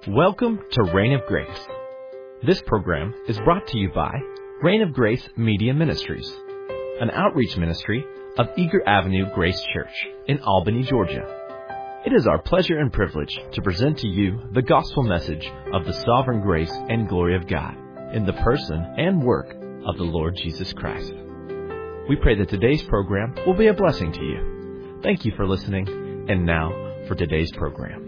Welcome to Reign of Grace. This program is brought to you by Reign of Grace Media Ministries, an outreach ministry of Eager Avenue Grace Church in Albany, Georgia. It is our pleasure and privilege to present to you the gospel message of the sovereign grace and glory of God in the person and work of the Lord Jesus Christ. We pray that today's program will be a blessing to you. Thank you for listening, and now for today's program.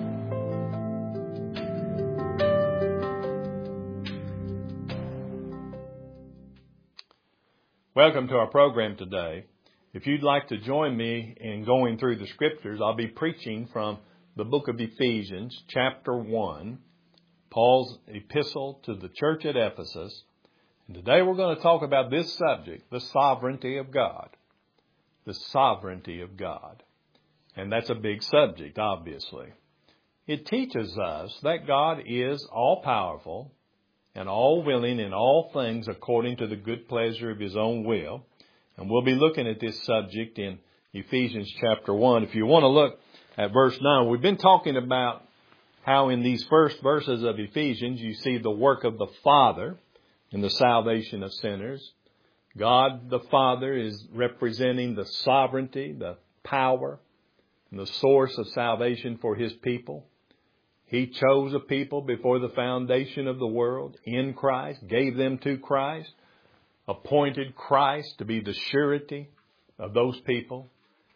Welcome to our program today. If you'd like to join me in going through the scriptures, I'll be preaching from the book of Ephesians, chapter 1, Paul's epistle to the church at Ephesus. And today we're going to talk about this subject, the sovereignty of God. The sovereignty of God. And that's a big subject, obviously. It teaches us that God is all-powerful and all-willing in all things according to the good pleasure of His own will. And we'll be looking at this subject in Ephesians chapter 1. If you want to look at verse 9, we've been talking about how in these first verses of Ephesians you see the work of the Father in the salvation of sinners. God the Father is representing the sovereignty, the power, and the source of salvation for His people. He chose a people before the foundation of the world in Christ, gave them to Christ, appointed Christ to be the surety of those people,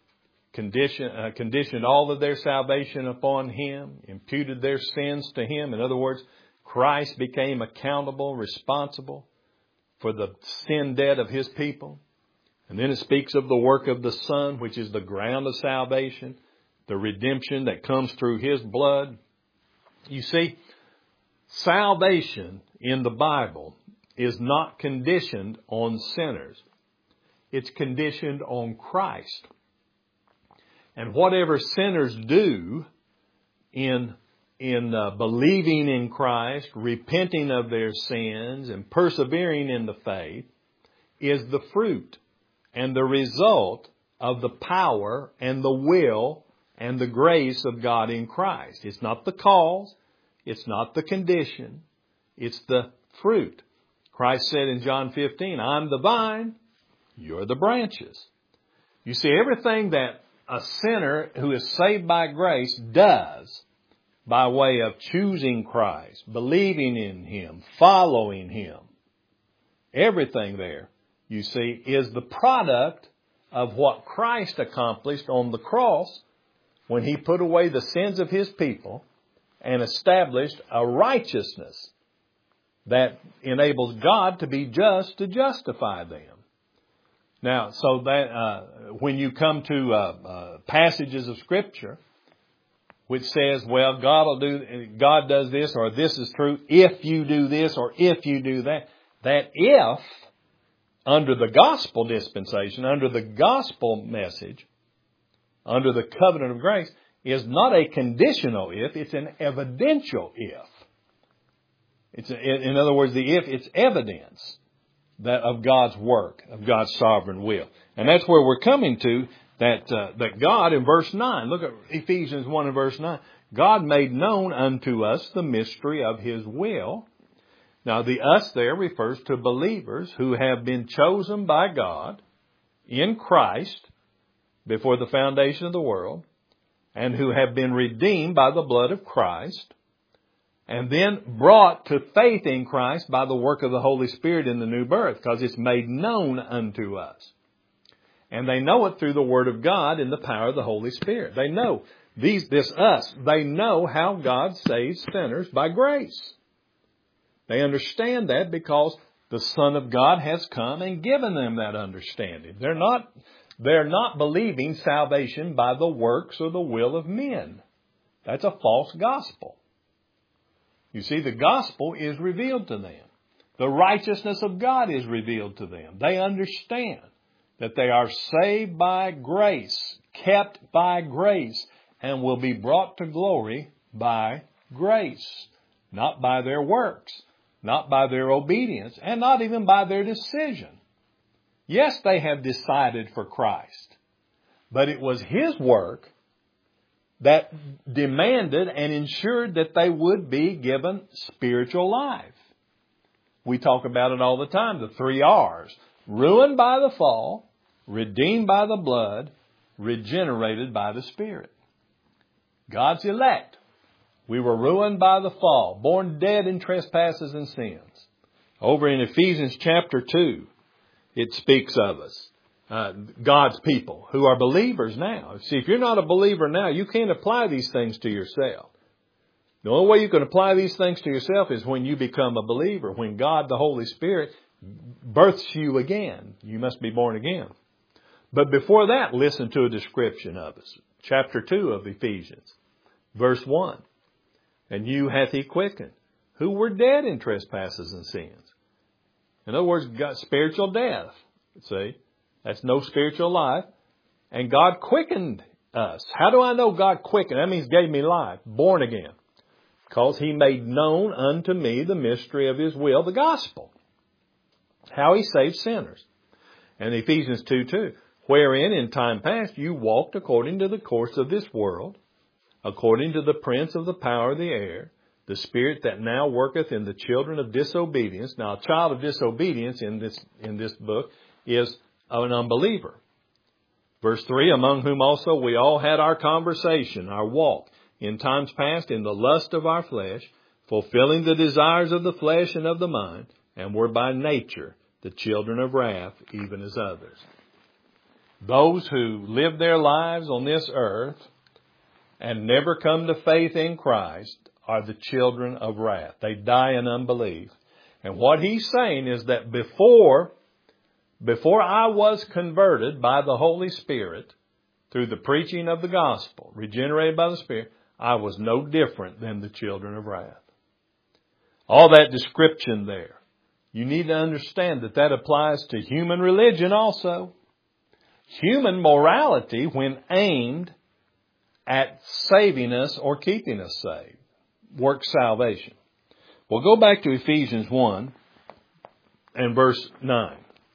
conditioned all of their salvation upon Him, imputed their sins to Him. In other words, Christ became accountable, responsible for the sin debt of His people. And then it speaks of the work of the Son, which is the ground of salvation, the redemption that comes through His blood. You see, salvation in the Bible is not conditioned on sinners. It's conditioned on Christ. And whatever sinners do in believing in Christ, repenting of their sins, and persevering in the faith is the fruit and the result of the power and the will and the grace of God in Christ. It's not the cause. It's not the condition. It's the fruit. Christ said in John 15, I'm the vine, you're the branches. You see, everything that a sinner who is saved by grace does by way of choosing Christ, believing in Him, following Him, everything there, you see, is the product of what Christ accomplished on the cross when He put away the sins of His people and established a righteousness that enables God to be just to justify them. Now, so that when you come to passages of Scripture which says, well, God does this, or this is true if you do this, or if you do that, that if, under the gospel dispensation, under the gospel message, under the covenant of grace, is not a conditional if, it's an evidential if. In other words, the if, it's evidence that of God's work, of God's sovereign will. And that's where we're coming to, that God, in verse 9, look at Ephesians 1 and verse 9, God made known unto us the mystery of His will. Now, the us there refers to believers who have been chosen by God in Christ before the foundation of the world, and who have been redeemed by the blood of Christ, and then brought to faith in Christ by the work of the Holy Spirit in the new birth, because it's made known unto us. And they know it through the Word of God in the power of the Holy Spirit. They know, they know how God saves sinners by grace. They understand that because the Son of God has come and given them that understanding. They're not believing salvation by the works or the will of men. That's a false gospel. You see, the gospel is revealed to them. The righteousness of God is revealed to them. They understand that they are saved by grace, kept by grace, and will be brought to glory by grace. Not by their works, not by their obedience, and not even by their decision. Yes, they have decided for Christ, but it was His work that demanded and ensured that they would be given spiritual life. We talk about it all the time, the 3 R's. Ruined by the fall, redeemed by the blood, regenerated by the Spirit. God's elect. We were ruined by the fall, born dead in trespasses and sins. Over in Ephesians chapter 2, it speaks of us. God's people who are believers now. See, if you're not a believer now, you can't apply these things to yourself. The only way you can apply these things to yourself is when you become a believer, when God, the Holy Spirit, births you again. You must be born again. But before that, listen to a description of us. Chapter 2 of Ephesians, verse 1. And you hath he quickened, who were dead in trespasses and sins. In other words, got spiritual death. See? That's no spiritual life. And God quickened us. How do I know God quickened? That means gave me life. Born again. Because he made known unto me the mystery of his will, the gospel. How he saved sinners. And Ephesians 2:2. Wherein in time past you walked according to the course of this world, according to the prince of the power of the air, the spirit that now worketh in the children of disobedience. Now, a child of disobedience in this book is an unbeliever. Verse 3, among whom also we all had our conversation, our walk, in times past in the lust of our flesh, fulfilling the desires of the flesh and of the mind, and were by nature the children of wrath, even as others. Those who live their lives on this earth and never come to faith in Christ are the children of wrath. They die in unbelief. And what he's saying is that before I was converted by the Holy Spirit, through the preaching of the gospel, regenerated by the Spirit, I was no different than the children of wrath. All that description there, you need to understand that that applies to human religion also. Human morality, when aimed at saving us or keeping us saved, works salvation. Well, go back to Ephesians 1 and verse 9.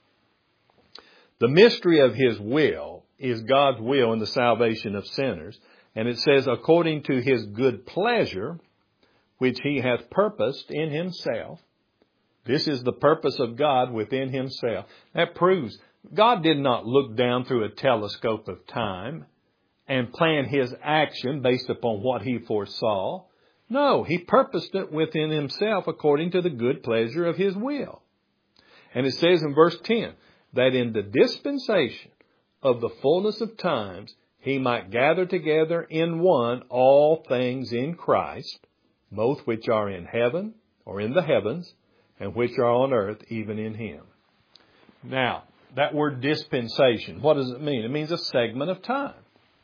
The mystery of his will is God's will in the salvation of sinners. And it says, according to his good pleasure, which he hath purposed in himself. This is the purpose of God within himself. That proves God did not look down through a telescope of time and plan his action based upon what he foresaw. No, he purposed it within himself according to the good pleasure of his will. And it says in verse 10, that in the dispensation of the fullness of times, he might gather together in one all things in Christ, both which are in heaven or in the heavens, and which are on earth, even in him. Now, that word dispensation, what does it mean? It means a segment of time.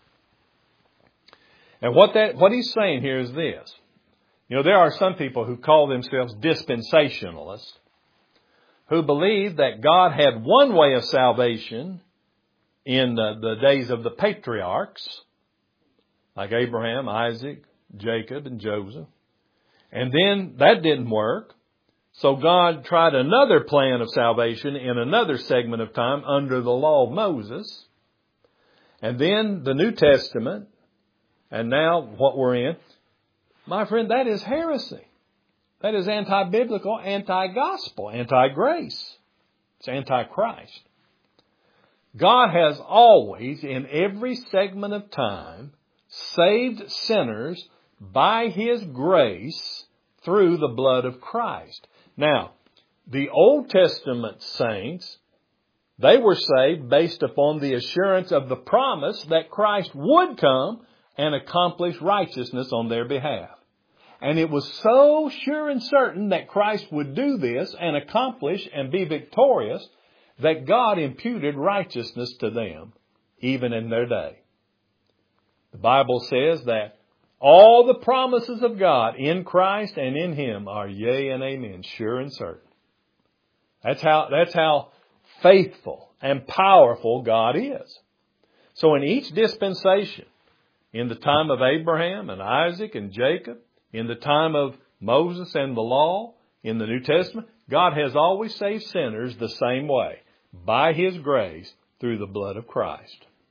And what he's saying here is this. You know, there are some people who call themselves dispensationalists, who believe that God had one way of salvation in the days of the patriarchs, like Abraham, Isaac, Jacob, and Joseph. And then that didn't work. So God tried another plan of salvation in another segment of time under the law of Moses. And then the New Testament, and now what we're in. My friend, that is heresy. That is anti-biblical, anti-gospel, anti-grace. It's anti-Christ. God has always, in every segment of time, saved sinners by his grace through the blood of Christ. Now, the Old Testament saints, they were saved based upon the assurance of the promise that Christ would come and accomplish righteousness on their behalf. And it was so sure and certain that Christ would do this and accomplish and be victorious that God imputed righteousness to them, even in their day. The Bible says that all the promises of God in Christ and in him are yea and amen, sure and certain. That's how faithful and powerful God is. So in each dispensation, in the time of Abraham and Isaac and Jacob, in the time of Moses and the law, in the New Testament, God has always saved sinners the same way, by his grace through the blood of Christ.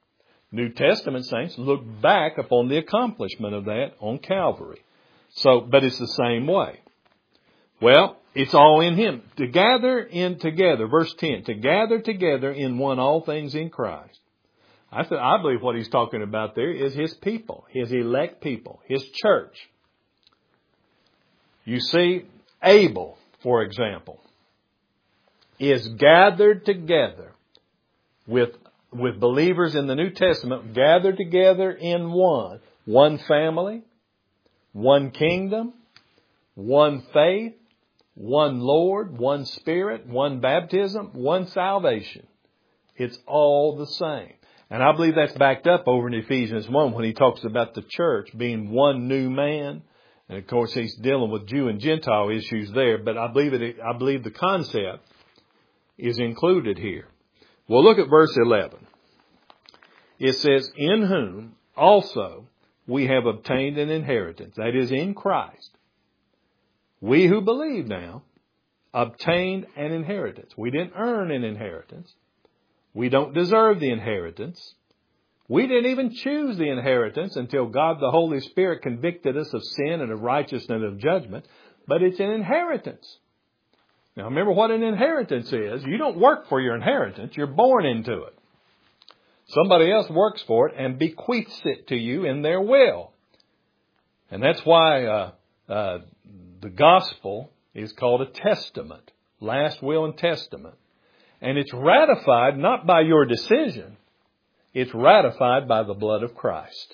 New Testament saints look back upon the accomplishment of that on Calvary. So, but it's the same way. Well, it's all in Him. To gather in together, verse 10, to gather together in one all things in Christ. I believe what he's talking about there is His people, His elect people, His church. You see, Abel, for example, is gathered together with believers in the New Testament, gathered together in one family, one kingdom, one faith, one Lord, one Spirit, one baptism, one salvation. It's all the same. And I believe that's backed up over in Ephesians 1 when he talks about the church being one new man. And of course he's dealing with Jew and Gentile issues there, but I believe the concept is included here. Well, look at verse 11. It says, in whom also we have obtained an inheritance, that is in Christ. We who believe now obtained an inheritance. We didn't earn an inheritance. We don't deserve the inheritance. We didn't even choose the inheritance until God the Holy Spirit convicted us of sin and of righteousness and of judgment. But it's an inheritance. Now remember what an inheritance is. You don't work for your inheritance. You're born into it. Somebody else works for it and bequeaths it to you in their will. And that's why the gospel is called a testament. Last will and testament. And it's ratified not by your decision. It's ratified by the blood of Christ.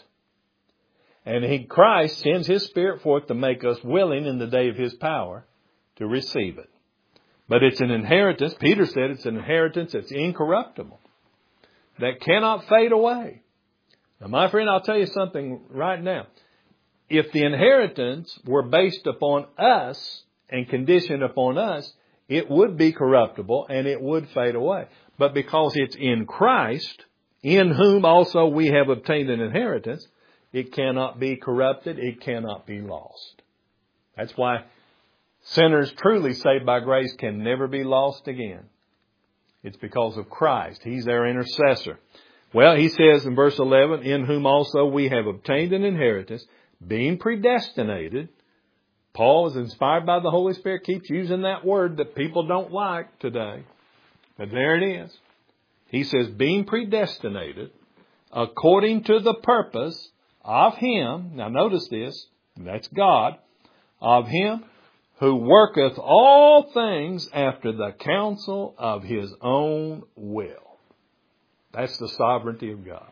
And Christ sends His Spirit forth to make us willing in the day of His power to receive it. But it's an inheritance. Peter said it's an inheritance that's incorruptible, that cannot fade away. Now, my friend, I'll tell you something right now. If the inheritance were based upon us and conditioned upon us, it would be corruptible and it would fade away. But because it's in Christ, in whom also we have obtained an inheritance, it cannot be corrupted, it cannot be lost. That's why sinners truly saved by grace can never be lost again. It's because of Christ. He's their intercessor. Well, he says in verse 11, in whom also we have obtained an inheritance, being predestinated. Paul is inspired by the Holy Spirit, keeps using that word that people don't like today. But there it is. He says, being predestinated according to the purpose of Him. Now notice this, that's God. Of Him who worketh all things after the counsel of His own will. That's the sovereignty of God.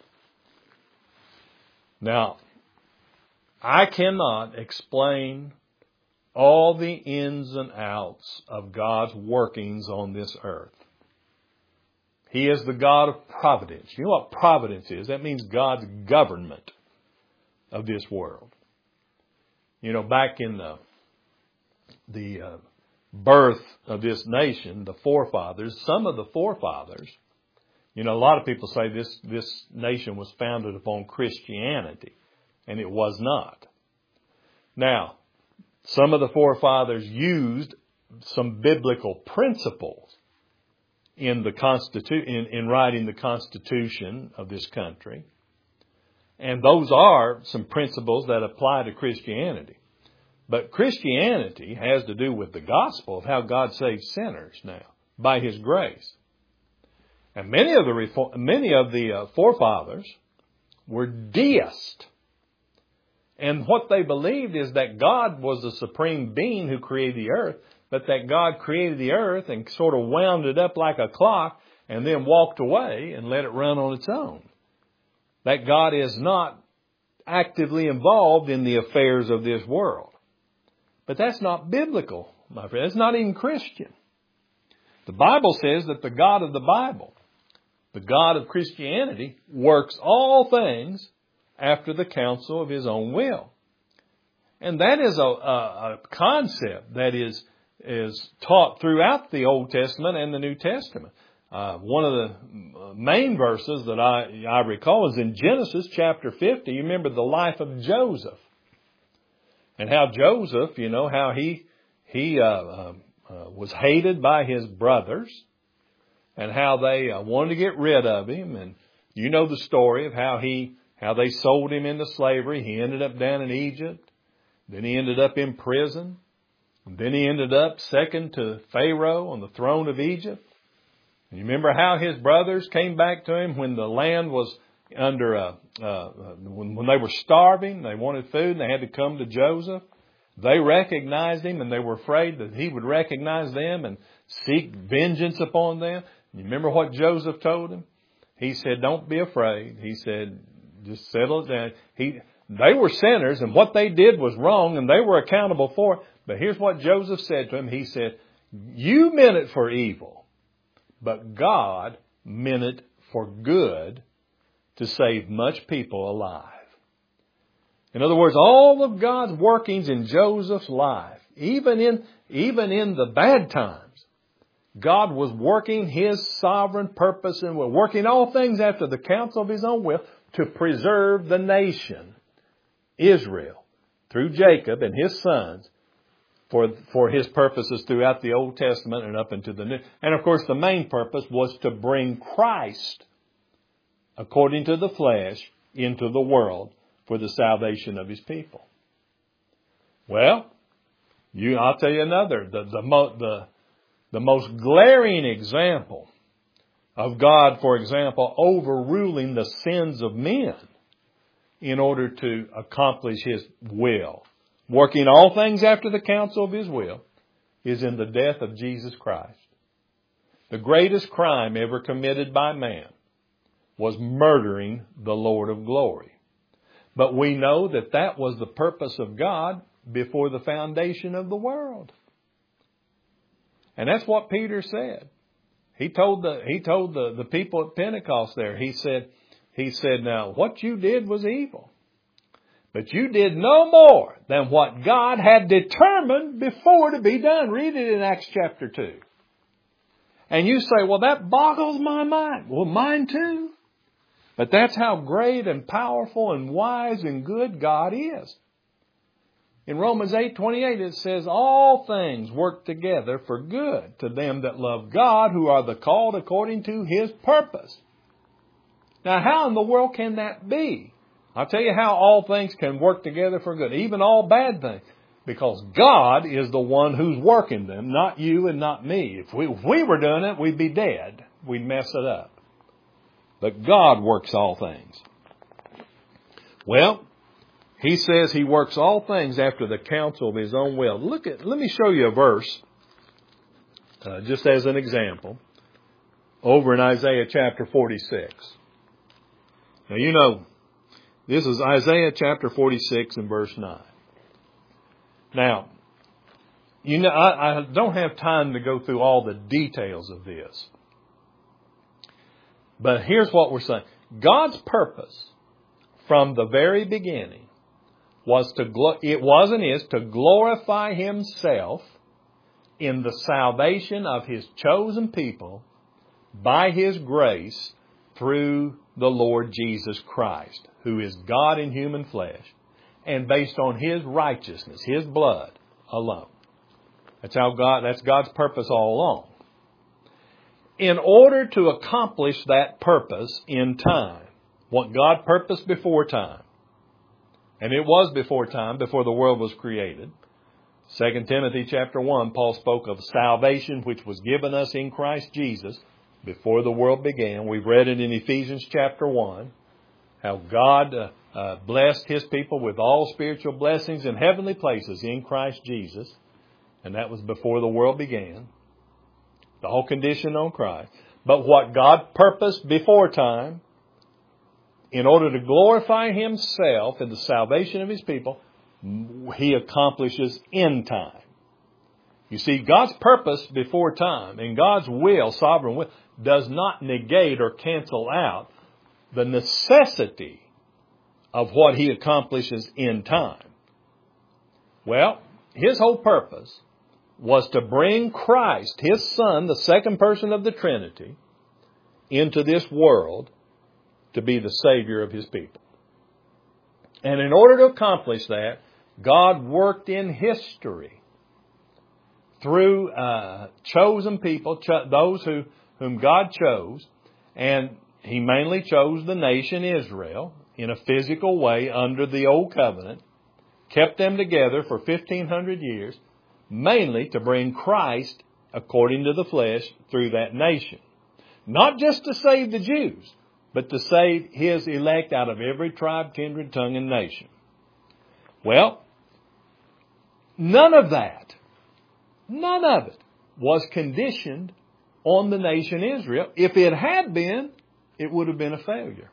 Now, I cannot explain all the ins and outs of God's workings on this earth. He is the God of providence. You know what providence is? That means God's government of this world. You know, back in the birth of this nation, the forefathers, some of the forefathers, you know, a lot of people say this nation was founded upon Christianity, and it was not. Now, some of the forefathers used some biblical principles in in writing the Constitution of this country. And those are some principles that apply to Christianity. But Christianity has to do with the gospel of how God saves sinners now by His grace. And many of the forefathers were deists. And what they believed is that God was the supreme being who created the earth, but that God created the earth and sort of wound it up like a clock and then walked away and let it run on its own. That God is not actively involved in the affairs of this world. But that's not biblical, my friend. It's not even Christian. The Bible says that the God of the Bible, the God of Christianity, works all things after the counsel of His own will. And that is a concept that is taught throughout the Old Testament and the New Testament. One of the main verses that I recall is in Genesis chapter 50. You remember the life of Joseph. And how Joseph, you know, how he was hated by his brothers. And how they wanted to get rid of him. And You know the story of how they sold him into slavery. He ended up down in Egypt. Then he ended up in prison. And then he ended up second to Pharaoh on the throne of Egypt. And you remember how his brothers came back to him when the land was under when they were starving, they wanted food, and they had to come to Joseph. They recognized him, and they were afraid that he would recognize them and seek vengeance upon them. You remember what Joseph told him? He said, "Don't be afraid." He said, "Just settle it down." They were sinners, and what they did was wrong, and they were accountable for it. But here's what Joseph said to him. He said, "You meant it for evil, but God meant it for good to save much people alive." In other words, all of God's workings in Joseph's life, even in the bad times, God was working His sovereign purpose and was working all things after the counsel of His own will to preserve the nation, Israel, through Jacob and his sons, for His purposes throughout the Old Testament and up into the New. And of course, the main purpose was to bring Christ, according to the flesh, into the world for the salvation of His people. Well, I'll tell you another. The most glaring example of God, for example, overruling the sins of men in order to accomplish His will, working all things after the counsel of His will, is in the death of Jesus Christ. The greatest crime ever committed by man was murdering the Lord of glory. But we know that was the purpose of God before the foundation of the world. And that's what Peter said. He told the people at Pentecost there, he said, "Now what you did was evil, but you did no more than what God had determined before to be done." Read it in Acts chapter 2. And you say, "Well, that boggles my mind." Well, mine too. But that's how great and powerful and wise and good God is. In Romans 8:28 it says, "All things work together for good to them that love God, who are the called according to His purpose." Now, how in the world can that be? I'll tell you how all things can work together for good, even all bad things. Because God is the one who's working them, not you and not me. If we were doing it, we'd be dead. We'd mess it up. But God works all things. Well, He says He works all things after the counsel of His own will. Let me show you a verse, just as an example, over in Isaiah chapter 46. Now, you know, this is Isaiah chapter 46 and verse 9. Now, you know, I don't have time to go through all the details of this. But here's what we're saying. God's purpose from the very beginning was to glorify Himself in the salvation of His chosen people by His grace through the Lord Jesus Christ, who is God in human flesh, and based on His righteousness, His blood alone. That's God's purpose all along. In order to accomplish that purpose in time, what God purposed before time, and it was before time, before the world was created. 2 Timothy chapter 1, Paul spoke of salvation which was given us in Christ Jesus before the world began. We've read it in Ephesians chapter 1, how God blessed His people with all spiritual blessings in heavenly places in Christ Jesus. And that was before the world began. The whole condition on Christ. But what God purposed before time, in order to glorify Himself in the salvation of His people, He accomplishes in time. You see, God's purpose before time and God's will, sovereign will, does not negate or cancel out the necessity of what He accomplishes in time. Well, His whole purpose was to bring Christ, His Son, the second person of the Trinity, into this world to be the Savior of His people. And in order to accomplish that, God worked in history through chosen people, those whom God chose. And He mainly chose the nation Israel in a physical way under the Old Covenant, kept them together for 1,500 years, mainly to bring Christ according to the flesh through that nation. Not just to save the Jews, but to save His elect out of every tribe, kindred, tongue, and nation. Well, none of it was conditioned on the nation Israel. If it had been, it would have been a failure.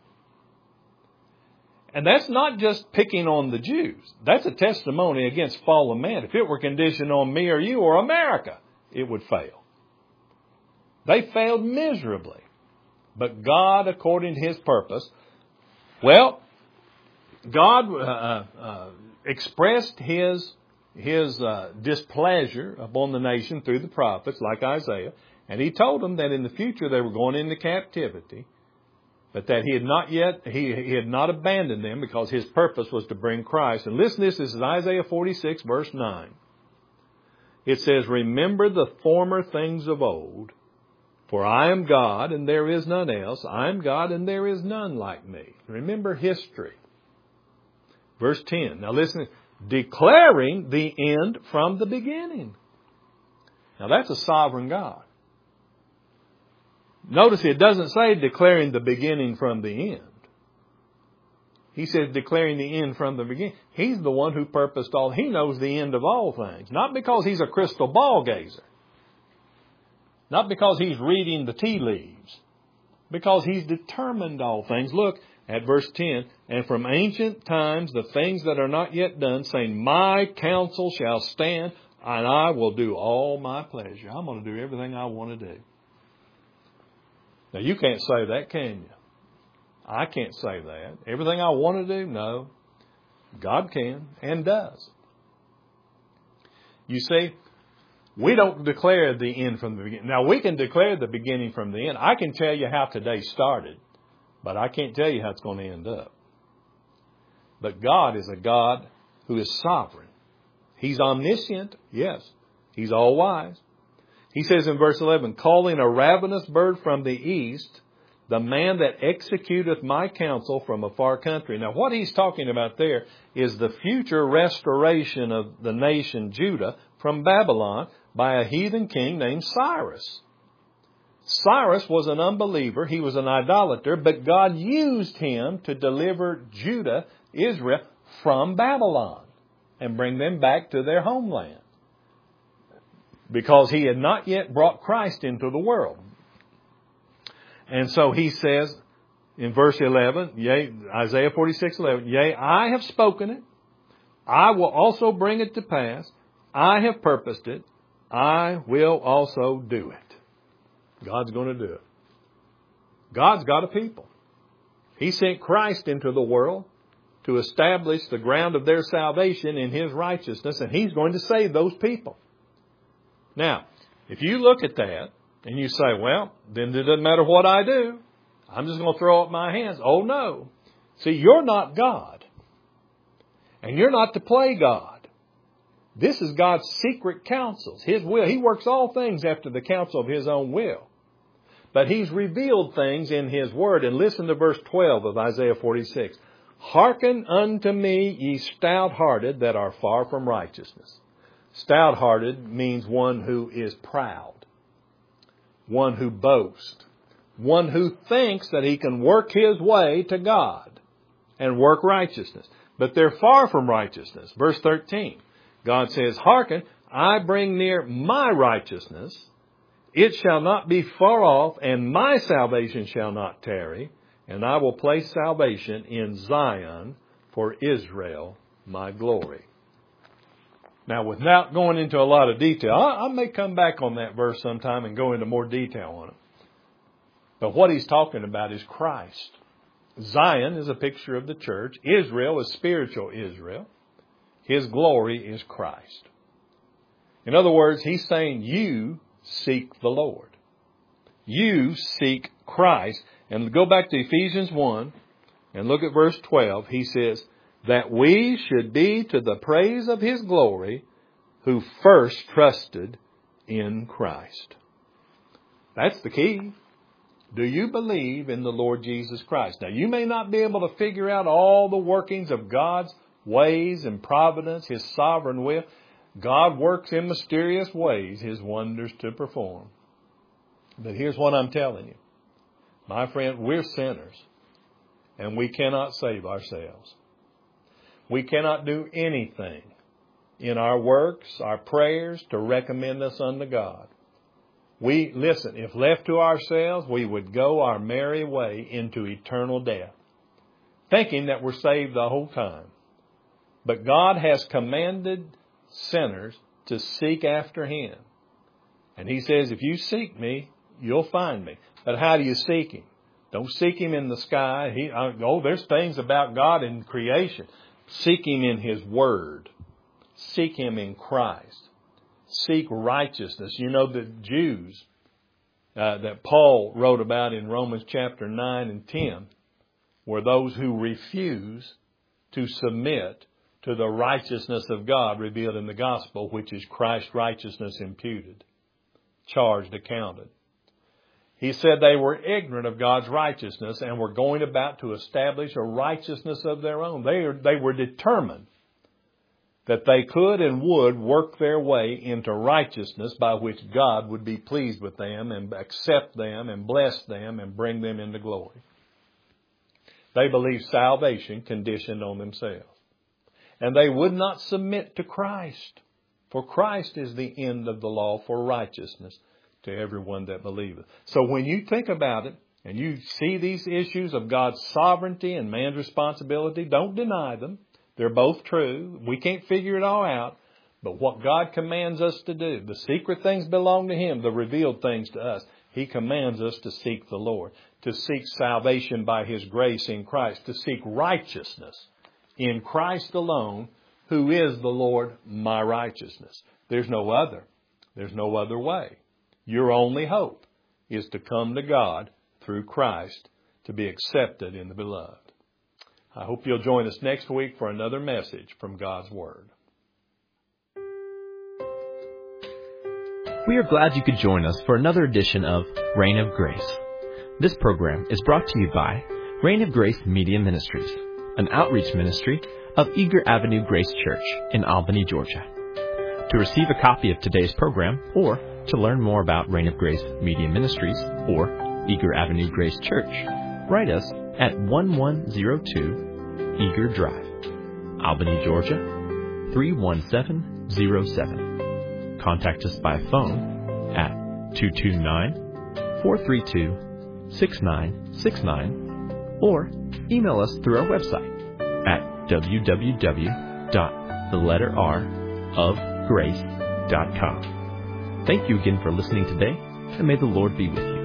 And that's not just picking on the Jews. That's a testimony against fallen man. If it were conditioned on me or you or America, it would fail. They failed miserably. But God, according to His purpose, well, God expressed His displeasure upon the nation through the prophets, like Isaiah, and He told them that in the future they were going into captivity, but that He had not abandoned them because His purpose was to bring Christ. And listen, this is Isaiah 46, verse 9. It says, "Remember the former things of old, for I am God and there is none else. I am God and there is none like me." Remember history. Verse 10. Now listen, declaring the end from the beginning. Now that's a sovereign God. Notice it doesn't say declaring the beginning from the end. He says declaring the end from the beginning. He's the one who purposed all. He knows the end of all things. Not because He's a crystal ball gazer. Not because He's reading the tea leaves. Because He's determined all things. Look at verse 10. "And from ancient times the things that are not yet done, saying, My counsel shall stand, and I will do all my pleasure." I'm going to do everything I want to do. Now, you can't say that, can you? I can't say that. Everything I want to do? No. God can and does. You see, we don't declare the end from the beginning. Now, we can declare the beginning from the end. I can tell you how today started, but I can't tell you how it's going to end up. But God is a God who is sovereign. He's omniscient, yes. He's all-wise. He says in verse 11, "Calling a ravenous bird from the east, the man that executeth my counsel from a far country." Now what he's talking about there is the future restoration of the nation Judah from Babylon by a heathen king named Cyrus. Cyrus was an unbeliever. He was an idolater, but God used him to deliver Judah, Israel, from Babylon and bring them back to their homeland. Because he had not yet brought Christ into the world. And so he says in verse 11, yea, Isaiah 46:11, "Yea, I have spoken it. I will also bring it to pass. I have purposed it. I will also do it." God's going to do it. God's got a people. He sent Christ into the world to establish the ground of their salvation in His righteousness, and He's going to save those people. Now, if you look at that and you say, well, then it doesn't matter what I do. I'm just going to throw up my hands. Oh, no. See, you're not God. And you're not to play God. This is God's secret counsels, His will. He works all things after the counsel of His own will. But He's revealed things in His Word. And listen to verse 12 of Isaiah 46. "Hearken unto me, ye stout-hearted that are far from righteousness." Stout-hearted means one who is proud, one who boasts, one who thinks that he can work his way to God and work righteousness. But they're far from righteousness. Verse 13, God says, "Hearken, I bring near my righteousness. It shall not be far off, and my salvation shall not tarry. And I will place salvation in Zion for Israel, my glory." Now, without going into a lot of detail, I may come back on that verse sometime and go into more detail on it. But what he's talking about is Christ. Zion is a picture of the church. Israel is spiritual Israel. His glory is Christ. In other words, he's saying you seek the Lord. You seek Christ. And go back to Ephesians 1 and look at verse 12. He says, "That we should be to the praise of His glory, who first trusted in Christ." That's the key. Do you believe in the Lord Jesus Christ? Now, you may not be able to figure out all the workings of God's ways and providence, His sovereign will. God works in mysterious ways His wonders to perform. But here's what I'm telling you. My friend, we're sinners, and we cannot save ourselves. We cannot do anything in our works, our prayers, to recommend us unto God. Listen, if left to ourselves, we would go our merry way into eternal death, thinking that we're saved the whole time. But God has commanded sinners to seek after Him. And He says, if you seek me, you'll find me. But how do you seek Him? Don't seek Him in the sky. There's things about God in creation. Seek Him in His Word. Seek Him in Christ. Seek righteousness. You know, the Jews that Paul wrote about in Romans chapter 9 and 10 were those who refuse to submit to the righteousness of God revealed in the gospel, which is Christ's righteousness imputed, charged, accounted. He said they were ignorant of God's righteousness and were going about to establish a righteousness of their own. They were determined that they could and would work their way into righteousness by which God would be pleased with them and accept them and bless them and bring them into glory. They believed salvation conditioned on themselves. And they would not submit to Christ, for Christ is the end of the law for righteousness to everyone that believeth. So when you think about it and you see these issues of God's sovereignty and man's responsibility, don't deny them. They're both true. We can't figure it all out. But what God commands us to do, the secret things belong to Him, the revealed things to us. He commands us to seek the Lord, to seek salvation by His grace in Christ, to seek righteousness in Christ alone, who is the Lord, my righteousness. There's no other. There's no other way. Your only hope is to come to God through Christ, to be accepted in the Beloved. I hope you'll join us next week for another message from God's Word. We are glad you could join us for another edition of Reign of Grace. This program is brought to you by Reign of Grace Media Ministries, an outreach ministry of Eager Avenue Grace Church in Albany, Georgia. To receive a copy of today's program or to learn more about Reign of Grace Media Ministries or Eager Avenue Grace Church, write us at 1102 Eager Drive, Albany, Georgia 31707. Contact us by phone at 229-432-6969 or email us through our website at www.theletterrofgrace.com. Thank you again for listening today, and may the Lord be with you.